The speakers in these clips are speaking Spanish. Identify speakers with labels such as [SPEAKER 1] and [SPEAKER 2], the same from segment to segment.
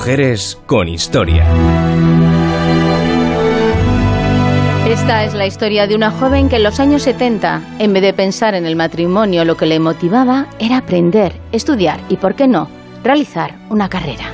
[SPEAKER 1] Mujeres con historia.
[SPEAKER 2] Esta es la historia de una joven que en los años 70, en vez de pensar en el matrimonio, lo que le motivaba era aprender, estudiar y, ¿por qué no?, realizar una carrera.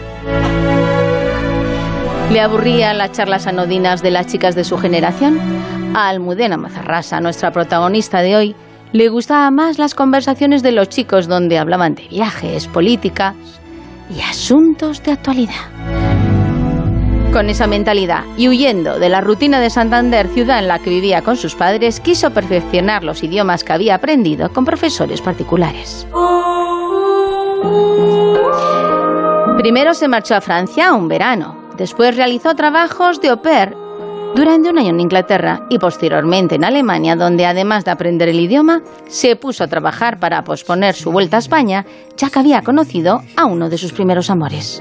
[SPEAKER 2] ¿Le aburrían las charlas anodinas de las chicas de su generación? A Almudena Mazarrasa, nuestra protagonista de hoy, le gustaban más las conversaciones de los chicos donde hablaban de viajes, política y asuntos de actualidad. Con esa mentalidad y huyendo de la rutina de Santander, ciudad en la que vivía con sus padres, quiso perfeccionar los idiomas que había aprendido con profesores particulares. Primero se marchó a Francia un verano. Después realizó trabajos de au pair durante un año en Inglaterra y posteriormente en Alemania, donde además de aprender el idioma, se puso a trabajar para posponer su vuelta a España, ya que había conocido a uno de sus primeros amores.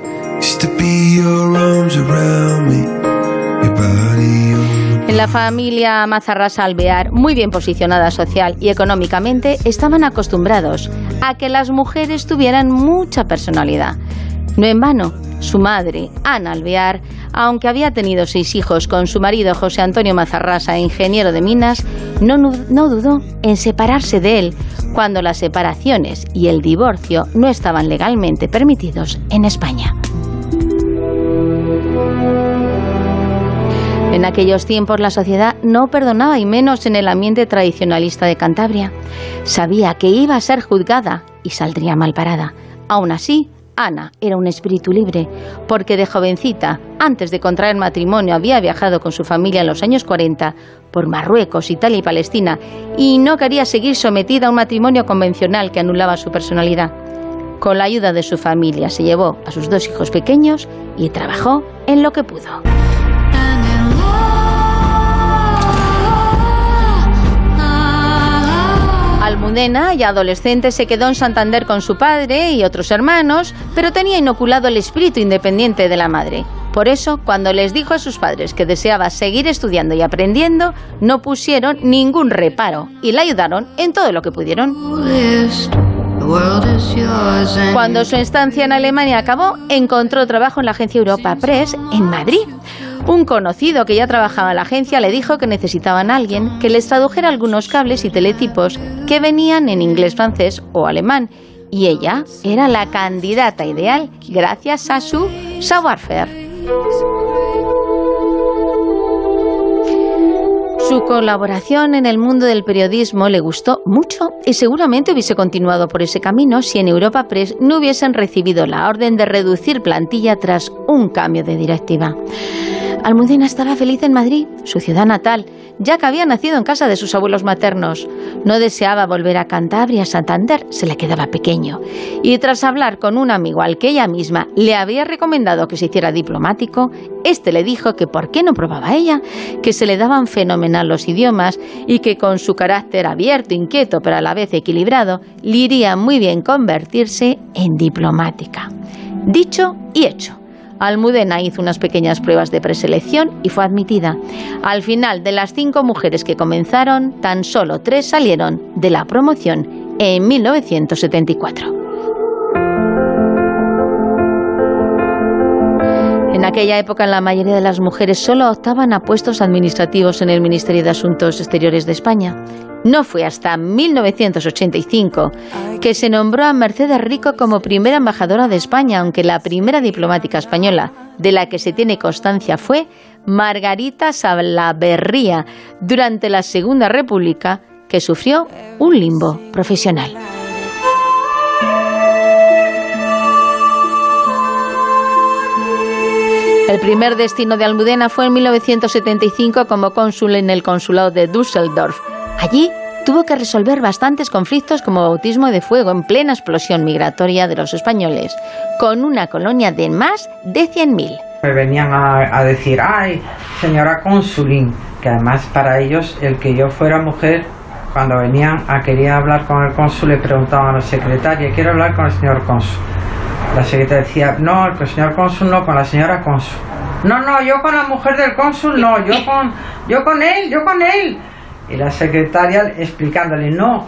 [SPEAKER 2] En la familia Mazarrasa Alvear, muy bien posicionada social y económicamente, estaban acostumbrados a que las mujeres tuvieran mucha personalidad. No en vano, su madre, Ana Alvear, aunque había tenido 6 hijos con su marido José Antonio Mazarrasa, ingeniero de minas, no dudó en separarse de él cuando las separaciones y el divorcio no estaban legalmente permitidos en España. En aquellos tiempos la sociedad no perdonaba, y menos en el ambiente tradicionalista de Cantabria. Sabía que iba a ser juzgada y saldría mal parada. Aún así, Ana era un espíritu libre, porque de jovencita, antes de contraer matrimonio, había viajado con su familia en los años 40 por Marruecos, Italia y Palestina, y no quería seguir sometida a un matrimonio convencional que anulaba su personalidad. Con la ayuda de su familia se llevó a sus 2 hijos pequeños y trabajó en lo que pudo. Almudena, ya adolescente, se quedó en Santander con su padre y otros hermanos, pero tenía inoculado el espíritu independiente de la madre. Por eso, cuando les dijo a sus padres que deseaba seguir estudiando y aprendiendo, no pusieron ningún reparo y la ayudaron en todo lo que pudieron. Cuando su estancia en Alemania acabó, encontró trabajo en la agencia Europa Press en Madrid. Un conocido que ya trabajaba en la agencia le dijo que necesitaban a alguien que les tradujera algunos cables y teletipos que venían en inglés, francés o alemán, y ella era la candidata ideal gracias a su savoir-faire. Su colaboración en el mundo del periodismo le gustó mucho y seguramente hubiese continuado por ese camino si en Europa Press no hubiesen recibido la orden de reducir plantilla tras un cambio de directiva. Almudena estaba feliz en Madrid, su ciudad natal, ya que había nacido en casa de sus abuelos maternos. No deseaba volver a Cantabria, a Santander, se le quedaba pequeño. Y tras hablar con un amigo al que ella misma le había recomendado que se hiciera diplomático, este le dijo que por qué no probaba ella, que se le daban fenomenal los idiomas y que con su carácter abierto, inquieto, pero a la vez equilibrado, le iría muy bien convertirse en diplomática. Dicho y hecho. Almudena hizo unas pequeñas pruebas de preselección y fue admitida. Al final, de las 5 mujeres que comenzaron, tan solo 3 salieron de la promoción en 1974. En aquella época, la mayoría de las mujeres solo optaban a puestos administrativos en el Ministerio de Asuntos Exteriores de España. No fue hasta 1985 que se nombró a Mercedes Rico como primera embajadora de España, aunque la primera diplomática española de la que se tiene constancia fue Margarita Salaverría, durante la Segunda República, que sufrió un limbo profesional. El primer destino de Almudena fue en 1975 como cónsul en el consulado de Düsseldorf. Allí tuvo que resolver bastantes conflictos como bautismo de fuego en plena explosión migratoria de los españoles, con una colonia de más de 100.000.
[SPEAKER 3] Me venían a decir, ay, señora cónsulín, que además para ellos el que yo fuera mujer, cuando venían a querer hablar con el cónsul, le preguntaban a la secretaria, quiero hablar con el señor cónsul. La secretaria decía, no, el señor cónsul no, con la señora cónsul. No, yo con la mujer del cónsul no, yo con él. Y la secretaria explicándole, no,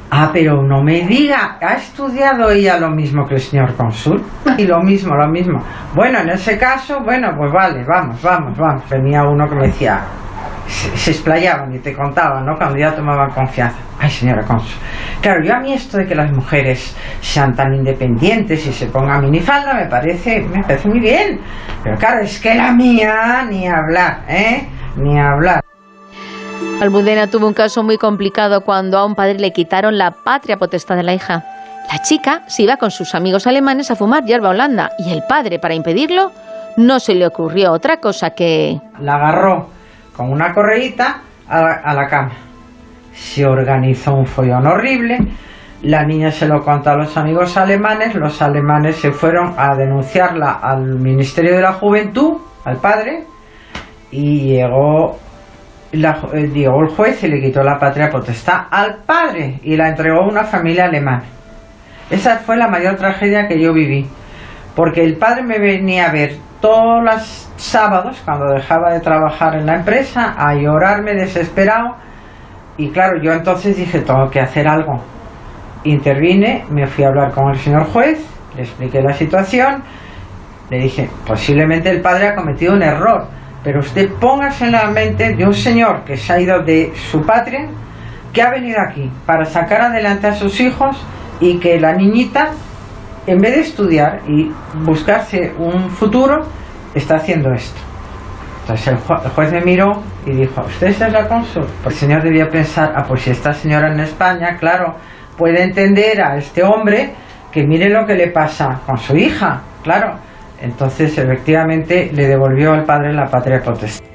[SPEAKER 3] Ah, pero no me diga, ¿ha estudiado ella lo mismo que el señor cónsul? Y lo mismo. Bueno, en ese caso, bueno, pues vale, vamos. Venía uno que me decía, se explayaban y te contaban, ¿no? Cuando ya tomaban confianza. Ay, señora cónsul. Claro, yo a mí esto de que las mujeres sean tan independientes y se pongan minifalda me parece muy bien. Pero claro, es que la mía, ni hablar, ni hablar.
[SPEAKER 2] Almudena tuvo un caso muy complicado cuando a un padre le quitaron la patria potestad de la hija. La chica se iba con sus amigos alemanes a fumar hierba holanda y el padre, para impedirlo, no se le ocurrió otra cosa que...
[SPEAKER 3] La agarró con una correíta a la cama. Se organizó un follón horrible. La niña se lo contó a los amigos alemanes. Los alemanes se fueron a denunciarla al Ministerio de la Juventud, al padre, y llegó el juez y le quitó la patria potestad al padre y la entregó a una familia alemana. Esa fue la mayor tragedia que yo viví, porque el padre me venía a ver todos los sábados cuando dejaba de trabajar en la empresa a llorarme desesperado, y claro, yo entonces dije, tengo que hacer algo. Intervine, me fui a hablar con el señor juez, le expliqué la situación, le dije, posiblemente el padre ha cometido un error, pero usted póngase en la mente de un señor que se ha ido de su patria, que ha venido aquí para sacar adelante a sus hijos, y que la niñita, en vez de estudiar y buscarse un futuro, está haciendo esto. Entonces el juez me miró y dijo, ¿usted es la cónsul? Pues el señor debía pensar, pues si esta señora en España, claro, puede entender a este hombre que mire lo que le pasa con su hija, claro. Entonces, efectivamente, le devolvió al padre la patria potestad.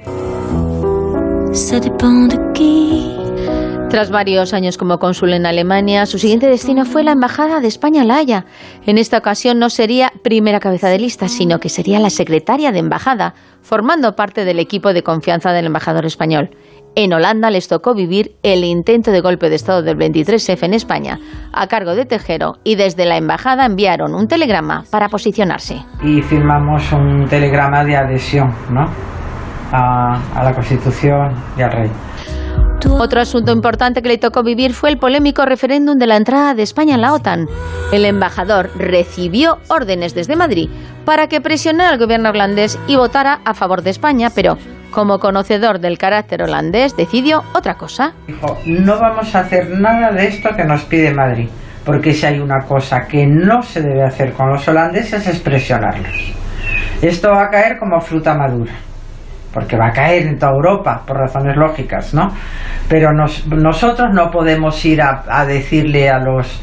[SPEAKER 2] Tras varios años como cónsul en Alemania, su siguiente destino fue la Embajada de España en La Haya. En esta ocasión no sería primera cabeza de lista, sino que sería la secretaria de embajada, formando parte del equipo de confianza del embajador español. En Holanda les tocó vivir el intento de golpe de Estado del 23F en España, a cargo de Tejero, y desde la embajada enviaron un telegrama para posicionarse.
[SPEAKER 3] Y firmamos un telegrama de adhesión, ¿no?, a la Constitución y al rey.
[SPEAKER 2] Otro asunto importante que le tocó vivir fue el polémico referéndum de la entrada de España en la OTAN. El embajador recibió órdenes desde Madrid para que presionara al gobierno holandés y votara a favor de España, pero como conocedor del carácter holandés decidió otra cosa.
[SPEAKER 3] Dijo, no vamos a hacer nada de esto que nos pide Madrid, porque si hay una cosa que no se debe hacer con los holandeses es presionarlos. Esto va a caer como fruta madura, porque va a caer en toda Europa, por razones lógicas, ¿no? Pero nosotros no podemos ir a decirle a los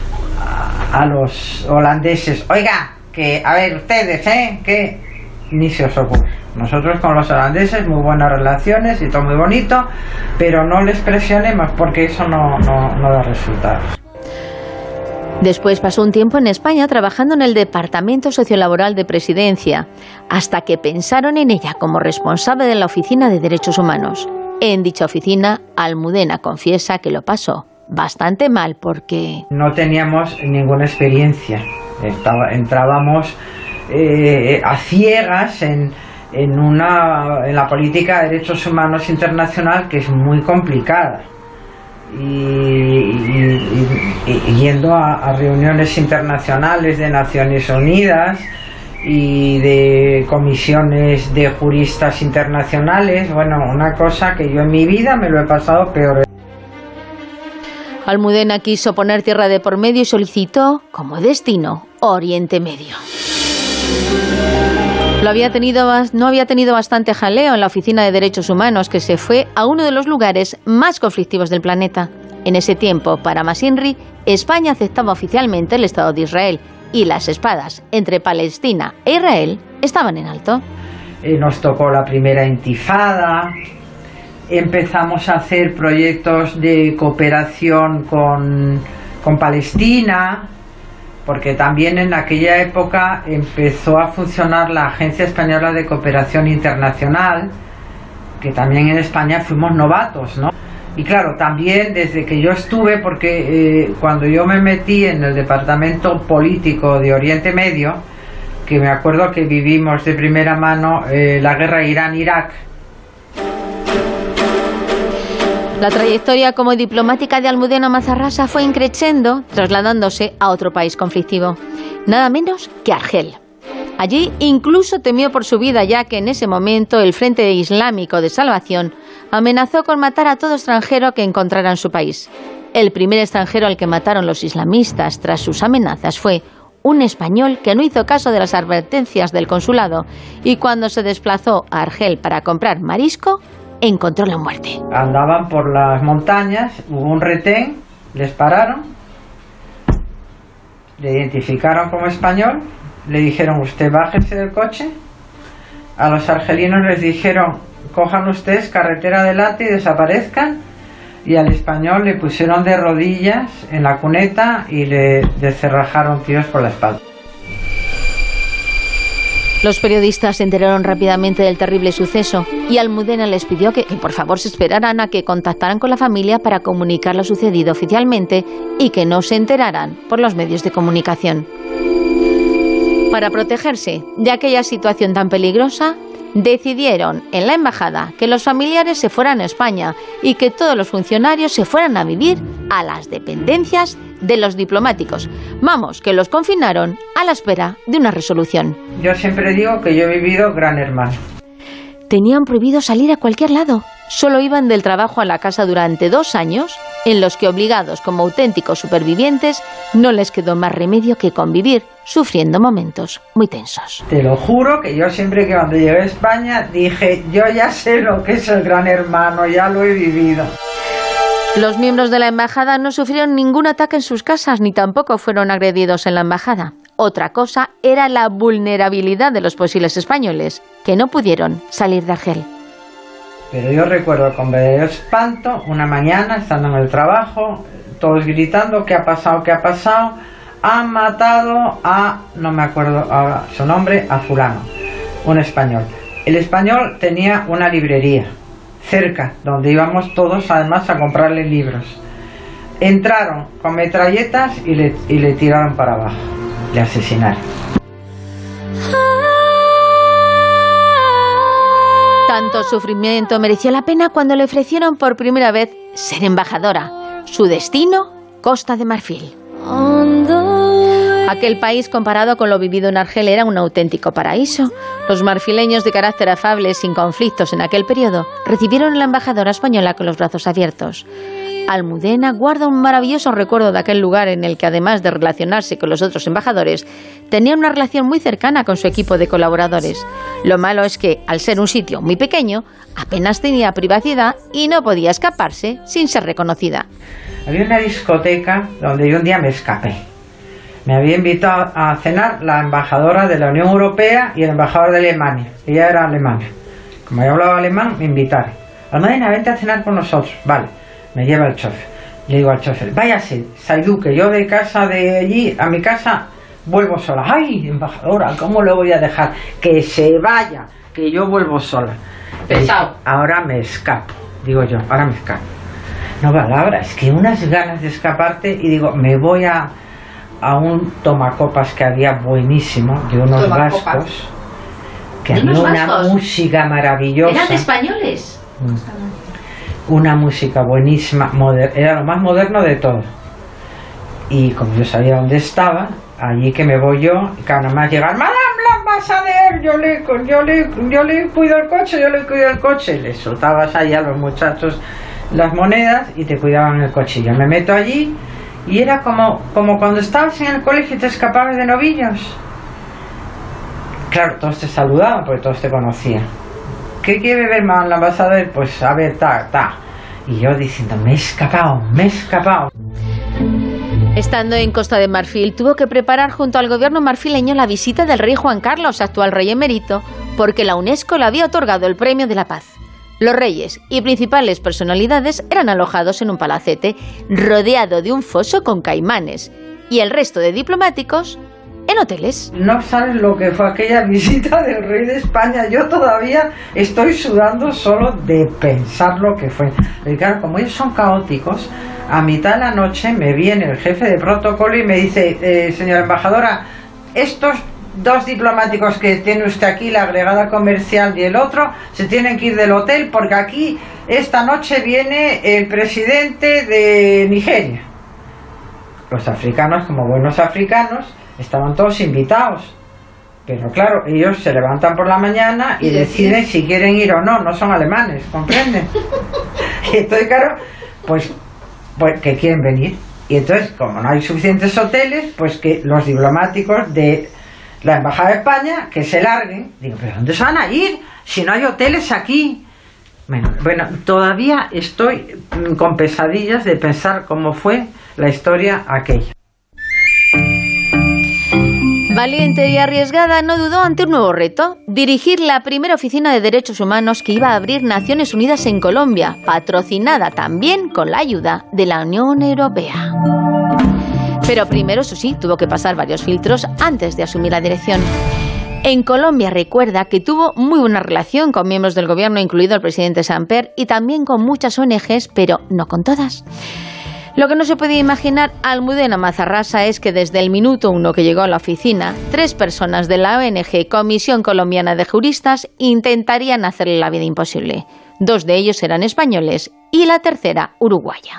[SPEAKER 3] holandeses, oiga, que, a ver, ustedes, que ni se os ocurre. Nosotros con los holandeses muy buenas relaciones y todo muy bonito, pero no les presionemos porque eso no da resultados.
[SPEAKER 2] Después pasó un tiempo en España trabajando en el Departamento Sociolaboral de Presidencia, hasta que pensaron en ella como responsable de la Oficina de Derechos Humanos. En dicha oficina, Almudena confiesa que lo pasó bastante mal porque...
[SPEAKER 3] no teníamos ninguna experiencia. Entrábamos a ciegas en la política de derechos humanos internacional, que es muy complicada. Y yendo a reuniones internacionales de Naciones Unidas y de comisiones de juristas internacionales, bueno, una cosa que yo en mi vida me lo he pasado peor.
[SPEAKER 2] Almudena quiso poner tierra de por medio y solicitó como destino Oriente Medio. No había tenido bastante jaleo en la Oficina de Derechos Humanos, que se fue a uno de los lugares más conflictivos del planeta. En ese tiempo, para Masinri, España aceptaba oficialmente el Estado de Israel y las espadas entre Palestina e Israel estaban en alto.
[SPEAKER 3] Nos tocó la primera intifada, empezamos a hacer proyectos de cooperación con Palestina, porque también en aquella época empezó a funcionar la Agencia Española de Cooperación Internacional, que también en España fuimos novatos, ¿no? Y claro, también desde que yo estuve, porque cuando yo me metí en el departamento político de Oriente Medio, que me acuerdo que vivimos de primera mano la guerra Irán-Irak.
[SPEAKER 2] La trayectoria como diplomática de Almudena Mazarrasa fue increciendo, trasladándose a otro país conflictivo, nada menos que Argel. Allí incluso temió por su vida, ya que en ese momento el Frente Islámico de Salvación amenazó con matar a todo extranjero que encontrara en su país. El primer extranjero al que mataron los islamistas tras sus amenazas fue un español que no hizo caso de las advertencias del consulado y cuando se desplazó a Argel para comprar marisco, encontró la muerte.
[SPEAKER 3] Andaban por las montañas, hubo un retén, les pararon, le identificaron como español, le dijeron usted bájese del coche, a los argelinos les dijeron cojan ustedes carretera adelante y desaparezcan, y al español le pusieron de rodillas en la cuneta y le descerrajaron tiros por la espalda.
[SPEAKER 2] Los periodistas se enteraron rápidamente del terrible suceso y Almudena les pidió que por favor se esperaran a que contactaran con la familia para comunicar lo sucedido oficialmente y que no se enteraran por los medios de comunicación. Para protegerse de aquella situación tan peligrosa, decidieron en la embajada que los familiares se fueran a España y que todos los funcionarios se fueran a vivir a las dependencias de los diplomáticos. Vamos, que los confinaron a la espera de una resolución.
[SPEAKER 3] Yo siempre digo que yo he vivido Gran Hermano.
[SPEAKER 2] Tenían prohibido salir a cualquier lado. Solo iban del trabajo a la casa durante 2 años, en los que obligados como auténticos supervivientes, no les quedó más remedio que convivir, sufriendo momentos muy tensos.
[SPEAKER 3] Te lo juro que yo siempre que cuando llegué a España dije, yo ya sé lo que es el Gran Hermano, ya lo he vivido.
[SPEAKER 2] Los miembros de la embajada no sufrieron ningún ataque en sus casas, ni tampoco fueron agredidos en la embajada. Otra cosa era la vulnerabilidad de los posibles españoles, que no pudieron salir de Argel.
[SPEAKER 3] Pero yo recuerdo con verdadero espanto, una mañana, estando en el trabajo, todos gritando, ¿qué ha pasado? ¿Qué ha pasado? Han matado a, no me acuerdo ahora su nombre, a fulano, un español. El español tenía una librería cerca, donde íbamos todos además a comprarle libros. Entraron con metralletas y le tiraron para abajo, le asesinaron.
[SPEAKER 2] Tanto sufrimiento mereció la pena cuando le ofrecieron por primera vez ser embajadora. Su destino, Costa de Marfil. Aquel país, comparado con lo vivido en Argel, era un auténtico paraíso. Los marfileños, de carácter afable, sin conflictos en aquel periodo, recibieron a la embajadora española con los brazos abiertos. Almudena guarda un maravilloso recuerdo de aquel lugar en el que, además de relacionarse con los otros embajadores, tenía una relación muy cercana con su equipo de colaboradores. Lo malo es que, al ser un sitio muy pequeño, apenas tenía privacidad y no podía escaparse sin ser reconocida.
[SPEAKER 3] Había una discoteca donde yo un día me escapé. Me había invitado a cenar la embajadora de la Unión Europea y el embajador de Alemania. Ella era alemana. Como yo hablaba alemán, me invitaron. Almudena, vente a cenar con nosotros. Vale, me lleva el chofer. Le digo al chofer, váyase, Saidú, que yo de casa de allí a mi casa vuelvo sola. Ay, embajadora, ¿cómo lo voy a dejar? Que se vaya, que yo vuelvo sola. Pesado. Ahora me escapo, digo yo, ahora me escapo. No, palabra, es que unas ganas de escaparte y digo, me voy a un tomacopas que había buenísimo, de unos vascos, que había una música maravillosa.
[SPEAKER 2] ¿Eran españoles?
[SPEAKER 3] Una música buenísima, era lo más moderno de todo. Y como yo sabía dónde estaba, allí que me voy yo, que nada más llegar, Madame l'ambassadeur, yo le cuido el coche, le soltabas ahí a los muchachos las monedas y te cuidaban el coche. Yo me meto allí y era como cuando estabas en el colegio y te escapabas de novillos. Claro, todos te saludaban porque todos te conocían. ¿Qué quiere beber más la embajadora? Pues a ver, ta. Y yo diciendo, me he escapado.
[SPEAKER 2] Estando en Costa de Marfil, tuvo que preparar junto al gobierno marfileño la visita del rey Juan Carlos, actual rey emérito, porque la UNESCO le había otorgado el Premio de la Paz. Los reyes y principales personalidades eran alojados en un palacete rodeado de un foso con caimanes y el resto de diplomáticos en hoteles.
[SPEAKER 3] No sabes lo que fue aquella visita del rey de España. Yo todavía estoy sudando solo de pensar lo que fue. Pero claro, como ellos son caóticos, a mitad de la noche me viene el jefe de protocolo y me dice, señora embajadora, estos 2 diplomáticos que tiene usted aquí, la agregada comercial y el otro, se tienen que ir del hotel porque aquí esta noche viene el presidente de Nigeria. Los africanos, como buenos africanos, estaban todos invitados. Pero claro, ellos se levantan por la mañana y deciden si quieren ir o no, no son alemanes, ¿comprenden? Y entonces, claro, pues que quieren venir. Y entonces, como no hay suficientes hoteles, pues que los diplomáticos de la Embajada de España, que se larguen. Digo, ¿pero dónde se van a ir? Si no hay hoteles aquí. Bueno, todavía estoy con pesadillas de pensar cómo fue la historia aquella.
[SPEAKER 2] Valiente y arriesgada, no dudó ante un nuevo reto: dirigir la primera oficina de derechos humanos que iba a abrir Naciones Unidas en Colombia, patrocinada también con la ayuda de la Unión Europea. Pero primero, eso sí, tuvo que pasar varios filtros antes de asumir la dirección. En Colombia recuerda que tuvo muy buena relación con miembros del gobierno, incluido el presidente Samper, y también con muchas ONGs, pero no con todas. Lo que no se podía imaginar Almudena Mazarrasa es que desde el minuto 1 que llegó a la oficina, 3 personas de la ONG Comisión Colombiana de Juristas intentarían hacerle la vida imposible. 2 de ellos eran españoles y la tercera uruguaya.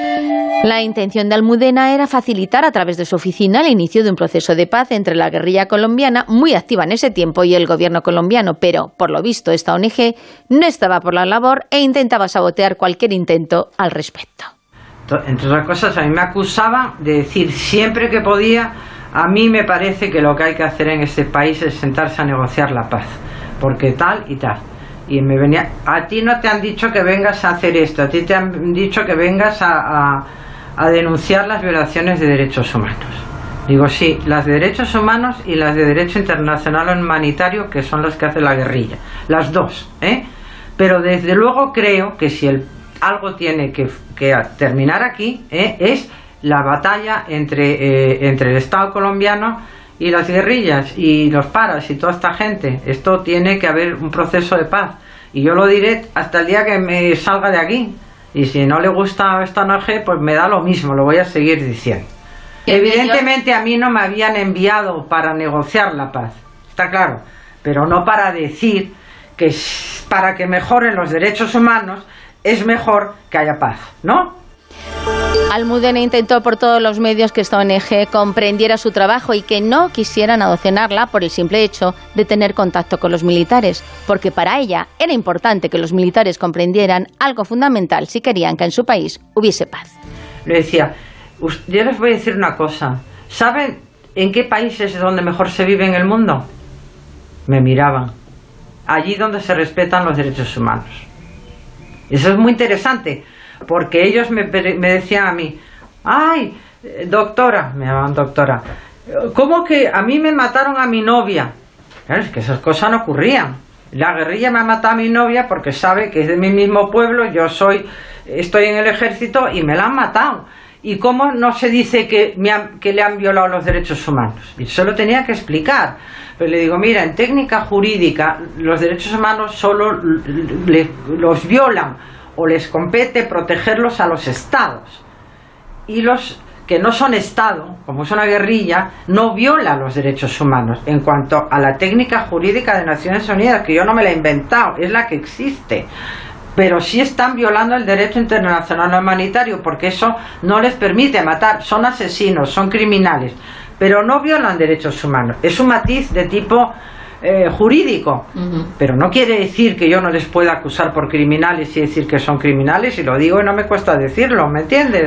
[SPEAKER 2] La intención de Almudena era facilitar a través de su oficina el inicio de un proceso de paz entre la guerrilla colombiana, muy activa en ese tiempo, y el gobierno colombiano, pero por lo visto esta ONG no estaba por la labor e intentaba sabotear cualquier intento al respecto.
[SPEAKER 3] Entre otras cosas, a mí me acusaban de decir siempre que podía: a mí me parece que lo que hay que hacer en este país es sentarse a negociar la paz, porque tal y tal. Y me venía: a ti no te han dicho que vengas a hacer esto, a ti te han dicho que vengas a denunciar las violaciones de derechos humanos. Digo, sí, las de derechos humanos y las de derecho internacional humanitario, que son las que hace la guerrilla, las dos, pero desde luego creo que si algo tiene que terminar aquí, es la batalla entre el Estado colombiano y las guerrillas y los paras y toda esta gente. Esto tiene que haber un proceso de paz, y yo lo diré hasta el día que me salga de aquí, y si no le gusta esta ONG, pues me da lo mismo, lo voy a seguir diciendo. Evidentemente a mí no me habían enviado para negociar la paz, está claro, pero no para decir que para que mejoren los derechos humanos es mejor que haya paz, ¿no?
[SPEAKER 2] Almudena intentó por todos los medios que esta ONG comprendiera su trabajo y que no quisieran adoctrinarla por el simple hecho de tener contacto con los militares, porque para ella era importante que los militares comprendieran algo fundamental si querían que en su país hubiese paz.
[SPEAKER 3] Le decía: yo les voy a decir una cosa, ¿saben en qué países es donde mejor se vive en el mundo? Me miraban: allí donde se respetan los derechos humanos. Eso es muy interesante, porque ellos me decían a mí: ay, doctora, me llamaban doctora, ¿cómo que a mí me mataron a mi novia? Claro, es que esas cosas no ocurrían. La guerrilla me ha matado a mi novia porque sabe que es de mi mismo pueblo, yo estoy en el ejército y me la han matado. ¿Y cómo no se dice que le han violado los derechos humanos? Y eso lo tenía que explicar. Pero le digo: mira, en técnica jurídica los derechos humanos solo los violan o les compete protegerlos a los estados. Y los que no son estado, como es una guerrilla, no viola los derechos humanos. En cuanto a la técnica jurídica de Naciones Unidas, que yo no me la he inventado, es la que existe. Pero sí están violando el derecho internacional humanitario, porque eso no les permite matar. Son asesinos, son criminales, pero no violan derechos humanos. Es un matiz de tipo jurídico, pero no quiere decir que yo no les pueda acusar por criminales y decir que son criminales, y lo digo y no me cuesta decirlo, ¿me entiendes?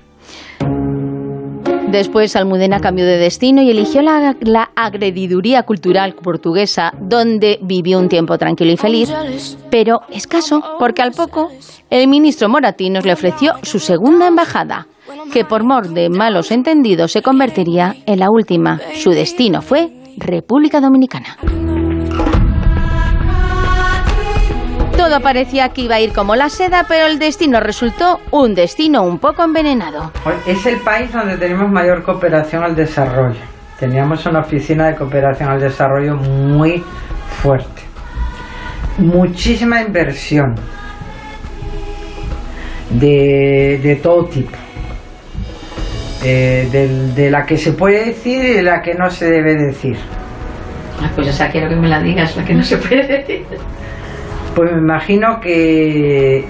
[SPEAKER 2] Después Almudena cambió de destino y eligió la agrediduría cultural portuguesa, donde vivió un tiempo tranquilo y feliz, pero escaso, porque al poco el ministro Moratinos le ofreció su segunda embajada, que por mor de malos entendidos se convertiría en la última. Su destino fue República Dominicana. Todo parecía que iba a ir como la seda, pero el destino resultó un destino un poco envenenado.
[SPEAKER 3] Es el país donde tenemos mayor cooperación al desarrollo. Teníamos una oficina de cooperación al desarrollo muy fuerte. Muchísima inversión de todo tipo. De la que se puede decir y de la que no se debe decir.
[SPEAKER 2] Pues esa quiero que me la digas, la que no se puede decir.
[SPEAKER 3] Pues me imagino que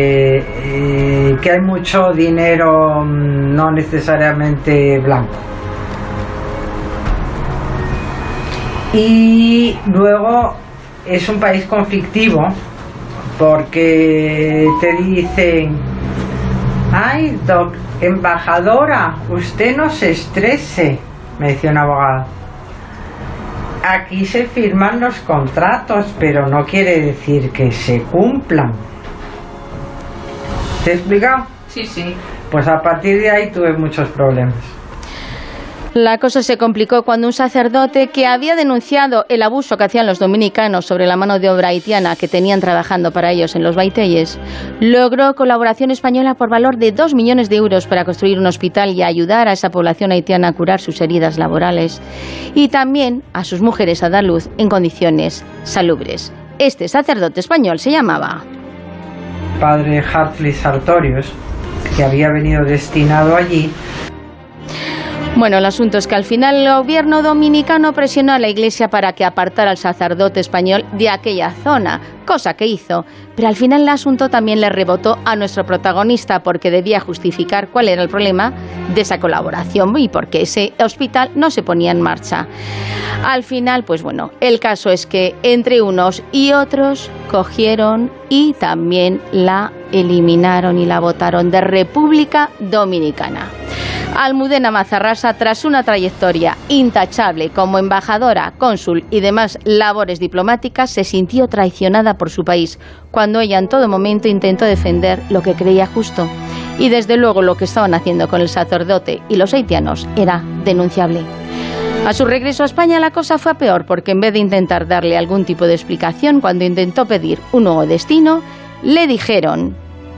[SPEAKER 3] hay mucho dinero no necesariamente blanco. Y luego es un país conflictivo porque te dicen: ay, embajadora, usted no se estrese, me decía un abogado. Aquí se firman los contratos, pero no quiere decir que se cumplan. ¿Te he explicado?
[SPEAKER 2] Sí, sí.
[SPEAKER 3] Pues a partir de ahí tuve muchos problemas.
[SPEAKER 2] La cosa se complicó cuando un sacerdote que había denunciado el abuso que hacían los dominicanos sobre la mano de obra haitiana que tenían trabajando para ellos en los Baitelles, logró colaboración española por valor de 2 millones de euros para construir un hospital y ayudar a esa población haitiana a curar sus heridas laborales y también a sus mujeres a dar luz en condiciones salubres. Este sacerdote español se llamaba
[SPEAKER 3] Padre Hartley Sartorius, que había venido destinado allí.
[SPEAKER 2] Bueno, el asunto es que al final el gobierno dominicano presionó a la Iglesia para que apartara al sacerdote español de aquella zona, cosa que hizo. Pero al final el asunto también le rebotó a nuestro protagonista porque debía justificar cuál era el problema de esa colaboración y por qué ese hospital no se ponía en marcha. Al final, pues bueno, el caso es que entre unos y otros cogieron y también la eliminaron y la votaron de República Dominicana. Almudena Mazarrasa, tras una trayectoria intachable como embajadora, cónsul y demás labores diplomáticas, se sintió traicionada por su país, cuando ella en todo momento intentó defender lo que creía justo. Y desde luego lo que estaban haciendo con el sacerdote y los haitianos era denunciable. A su regreso a España la cosa fue a peor, porque en vez de intentar darle algún tipo de explicación, cuando intentó pedir un nuevo destino, le dijeron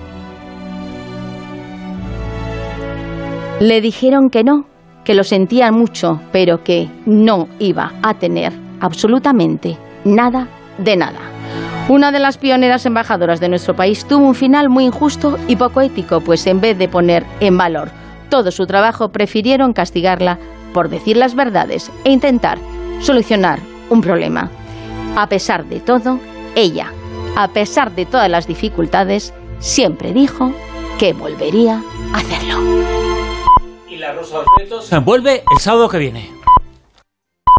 [SPEAKER 2] que no, que lo sentían mucho, pero que no iba a tener absolutamente nada de nada. Una de las pioneras embajadoras de nuestro país tuvo un final muy injusto y poco ético, pues en vez de poner en valor todo su trabajo, prefirieron castigarla por decir las verdades e intentar solucionar un problema. A pesar de todo, ella, a pesar de todas las dificultades, siempre dijo que volvería a hacerlo.
[SPEAKER 4] La Rosa de los Vientos vuelve el sábado que viene.